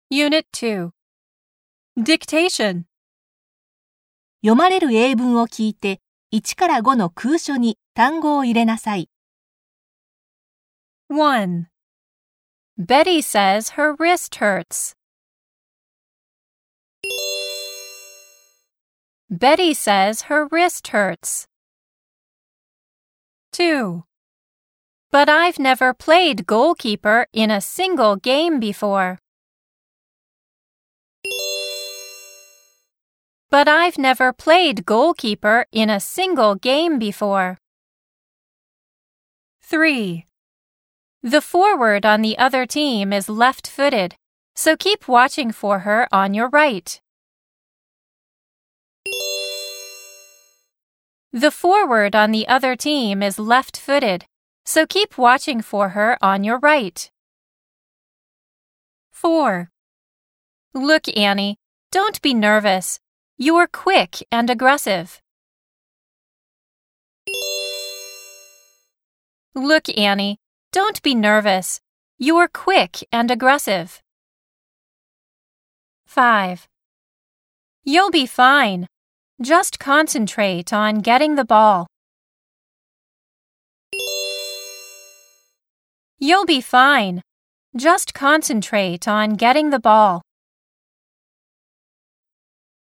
Unit 2 Dictation 読まれる英文を聞いて、1から5の空書に単語を入れなさい。 1. Betty says her wrist hurts. Betty says her wrist hurts. 2. But I've never played goalkeeper in a single game before. But I've never played goalkeeper in a single game before. 3. The forward on the other team is left-footed, so keep watching for her on your right. The forward on the other team is left-footed, so keep watching for her on your right. 4. Look, Annie, don't be nervous. You're quick and aggressive. Look, Annie, don't be nervous. You're quick and aggressive. 5. You'll be fine. Just concentrate on getting the ball. You'll be fine. Just concentrate on getting the ball.